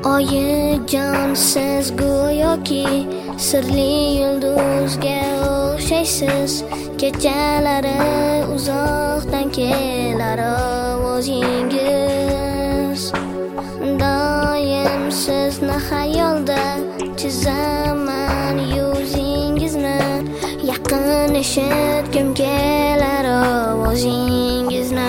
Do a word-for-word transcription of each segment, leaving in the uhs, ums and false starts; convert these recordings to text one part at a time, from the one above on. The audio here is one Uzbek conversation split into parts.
Oyijon, siz go'yoki sirli yulduzga o'xshaysiz. Kechalari uzoqdan kelar ovozingiz. Doim sizni xayolda chizaman yuzingizni. Yaqin eshitgim kelar ovozingizni.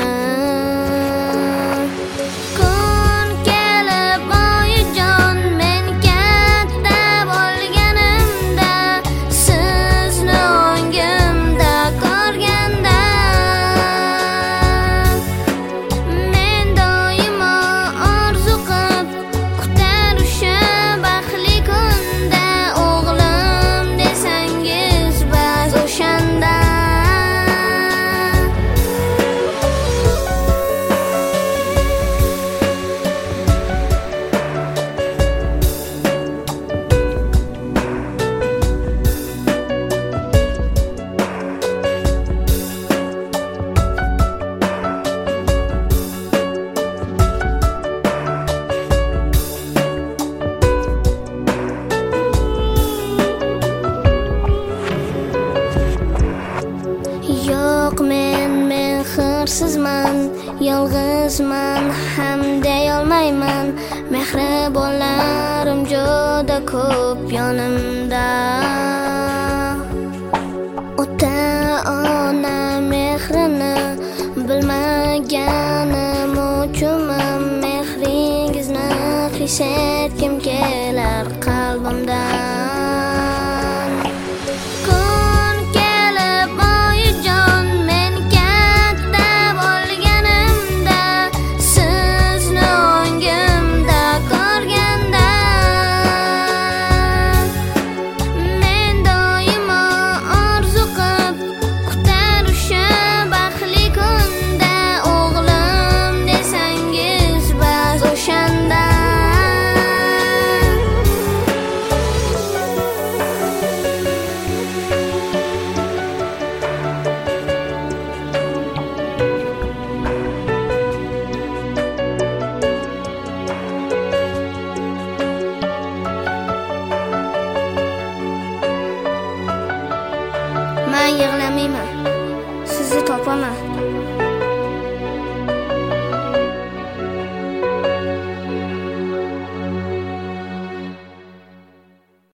Yo'q, men men xirsizman, yolg'izman ham deyolmayman. Mehribonlarim juda ko'p yonimda. Ota-ona mehrini bilmaganim uchun mehringizni his etgim kelar qalbimdan. Men yig'lamayman, sizni topaman.